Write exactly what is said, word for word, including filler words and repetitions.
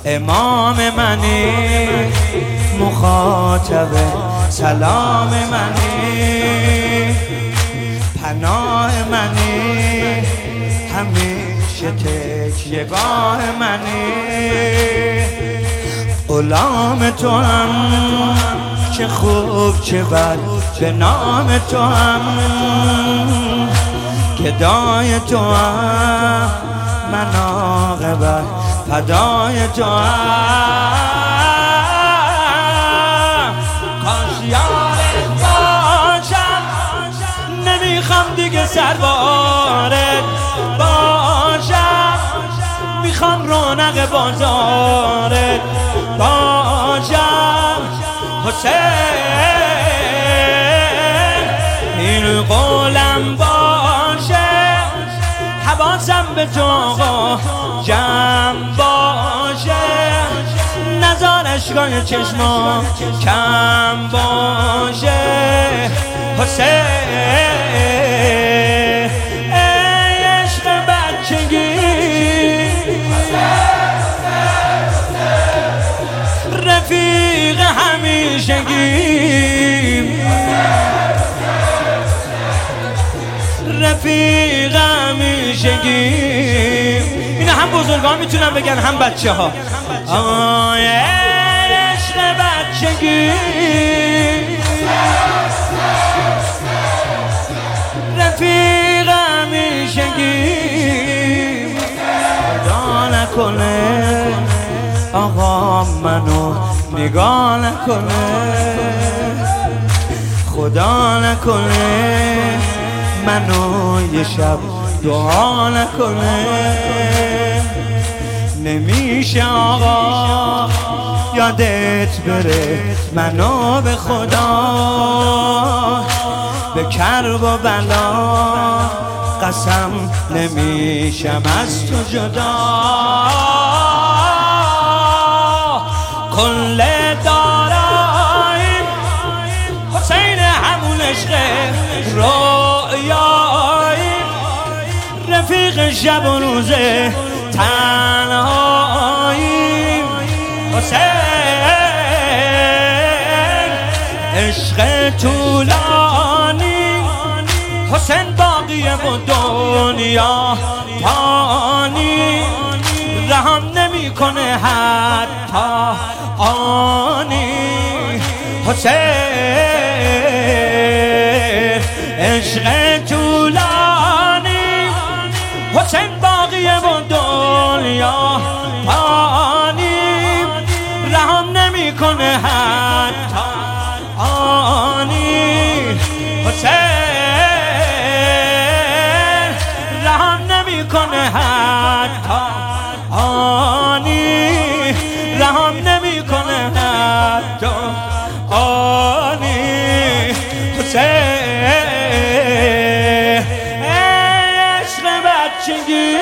امام منی، مخاطب سلام منی، پناه منی، همیشه تکیهگاه منی. غلام تو هم چه خوب چه بد، به نام تو هم گدای تو هم، من عاقبت فدای تو هم. کاش یارت باشم، نمیخوام دیگه سربارت باشم، میخوام رونق بازارت باشم. حسین این قولم باشه، حواسم به تو آقا جمع باشه، نزار اشکای چشما کم باشه. حسین ای عشق بچگی، رفیق همیشگی، رفیق همیشگی. اینا هم بزرگان میتونن بگن هم بچه ها. آی عشق بچگی، رفیق همیشگی. خدا نکنه آقا منو نگاه نکنه، خدا نکنه منو یه شب دعا نکنه. نمیشه آقا یادت بره منو به خدا، به کرب و بلا قسم نمیشم از تو جدا. کل داراییم حسین همون عشق رویاییم، رفیق شب و روزه تنهاییم. حسین عشق طولانی، حسین باقیه و دنیا فانی، رهام نمی کنه حتی آنی. حسین عشق طولانی، حسین باقیه و دنیا فانی، رهام نمی کنه حتی آنی. حسین رهام نمی کنه حتی آنی، رهام نمی کنه حتی آنی. حسین عشق بچگی،